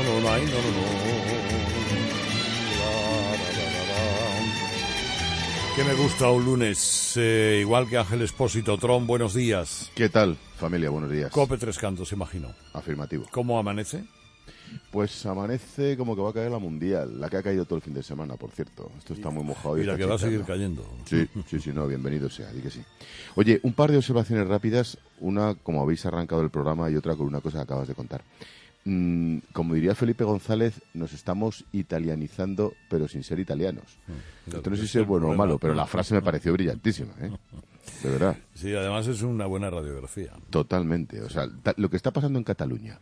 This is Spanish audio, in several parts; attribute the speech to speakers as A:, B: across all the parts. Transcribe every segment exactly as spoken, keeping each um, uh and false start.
A: no, no, no, no. Que me gusta un lunes, eh, igual que Ángel Espósito. Tron, buenos días.
B: ¿Qué tal, familia? Buenos días.
A: Cope Tres Cantos, imagino.
B: Afirmativo.
A: ¿Cómo amanece?
B: Pues amanece como que va a caer la Mundial, la que ha caído todo el fin de semana, por cierto. Esto está muy mojado.
A: Y la que va a seguir cayendo.
B: Sí, sí, sí, no, bienvenido sea, di que sí. Oye, un par de observaciones rápidas, una como habéis arrancado el programa y otra con una cosa que acabas de contar. Mm, como diría Felipe González, nos estamos italianizando, pero sin ser italianos. Esto no sé si es bueno o malo, pero la frase me pareció brillantísima, ¿eh? De verdad.
A: Sí, además es una buena radiografía.
B: Totalmente. O sea, lo que está pasando en Cataluña,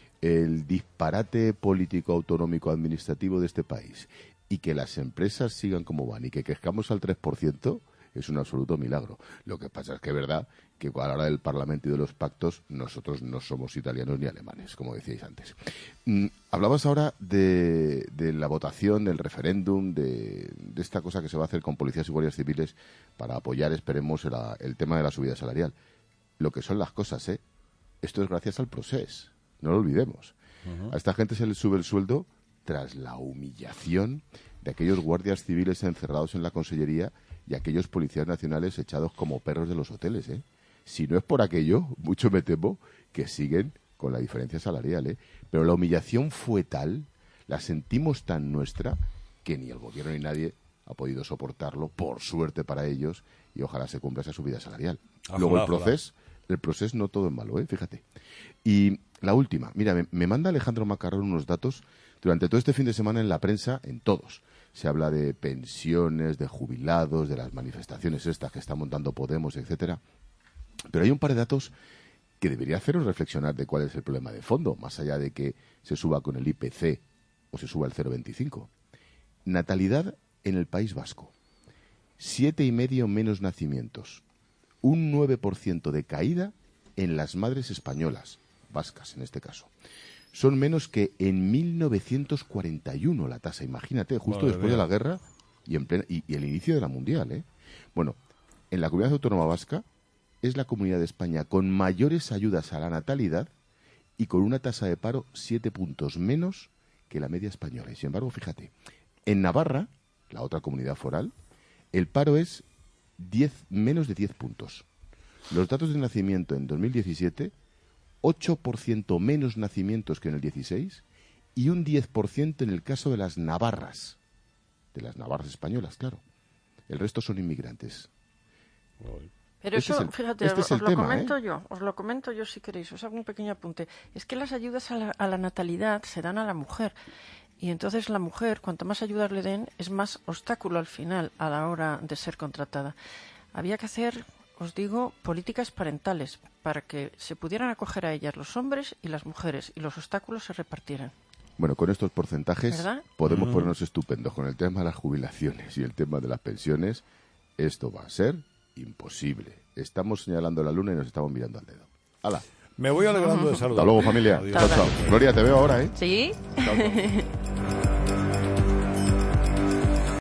B: el disparate político, autonómico, administrativo de este país, y que las empresas sigan como van y que crezcamos al tres por ciento, es un absoluto milagro. Lo que pasa es que es verdad que a la hora del Parlamento y de los pactos nosotros no somos italianos ni alemanes, como decíais antes. Mm, hablabas ahora de, de la votación, del referéndum, de, de esta cosa que se va a hacer con policías y guardias civiles para apoyar, esperemos, el, el tema de la subida salarial. Lo que son las cosas, ¿eh? Esto es gracias al Procés, no lo olvidemos. Uh-huh. A esta gente se les sube el sueldo tras la humillación de aquellos guardias civiles encerrados en la consellería y aquellos policías nacionales echados como perros de los hoteles, ¿eh? Si no es por aquello, mucho me temo que siguen con la diferencia salarial, ¿eh? Pero la humillación fue tal, la sentimos tan nuestra, que ni el gobierno ni nadie ha podido soportarlo, por suerte para ellos, y ojalá se cumpla esa subida salarial. Ojalá, Luego el proceso, el proceso no todo es malo, ¿eh? Fíjate. Y la última, mira, me, me manda Alejandro Macarrón unos datos durante todo este fin de semana en la prensa, en todos. Se habla de pensiones, de jubilados, de las manifestaciones estas que está montando Podemos, etcétera. Pero hay un par de datos que debería haceros reflexionar de cuál es el problema de fondo, más allá de que se suba con el I P C o se suba el cero coma veinticinco. Natalidad en el País Vasco. Siete y medio menos nacimientos. Un nueve por ciento de caída en las madres españolas, vascas en este caso. Son menos que en mil novecientos cuarenta y uno la tasa, imagínate, justo Madre después mía. de la guerra y, en plena, y, y el inicio de la Mundial, ¿eh? Bueno, en la Comunidad Autónoma Vasca es la comunidad de España con mayores ayudas a la natalidad y con una tasa de paro siete puntos menos que la media española. Y sin embargo, fíjate, en Navarra, la otra comunidad foral, el paro es diez, menos de diez puntos. Los datos de nacimiento en dos mil diecisiete, ocho por ciento menos nacimientos que en el dieciséis y un diez por ciento en el caso de las navarras, de las navarras españolas, claro. El resto son inmigrantes.
C: Pero
B: este
C: eso,
B: es el,
C: fíjate,
B: este
C: os,
B: es el
C: os lo
B: tema,
C: comento
B: ¿eh?
C: yo, os lo comento yo si queréis, os hago un pequeño apunte. Es que las ayudas a la, a la natalidad se dan a la mujer. Y entonces la mujer, cuanto más ayudas le den, es más obstáculo al final a la hora de ser contratada. Había que hacer, os digo, políticas parentales para que se pudieran acoger a ellas los hombres y las mujeres y los obstáculos se repartieran.
B: Bueno, con estos porcentajes
C: ¿verdad?
B: podemos
A: Mm.
B: ponernos estupendos. Con el tema de las jubilaciones y el tema de las pensiones, esto va a ser imposible. Estamos señalando la luna y nos estamos mirando al dedo. ¡Hala!
A: Me voy alegrando de saludar.
B: Hasta luego, familia.
A: Adiós.
B: Chao, chao. Gloria, te veo ahora, ¿eh?
C: ¿Sí?
B: Chao, chao.